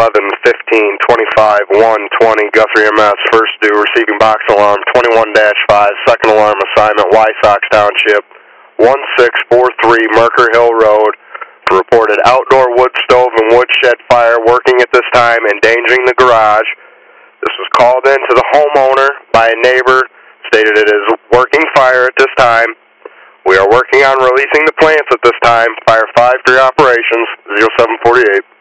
11-15-25, 120, Guthrie MS, first due, receiving box alarm, 21-5, second alarm assignment, Wysox Township, 1643 Merker Hill Road, for reported outdoor wood stove and woodshed fire working at this time, endangering the garage. This was called in to the homeowner by a neighbor, stated it is working fire at this time. We are working on releasing the plants at this time. Fire 5-3 operations, 0748.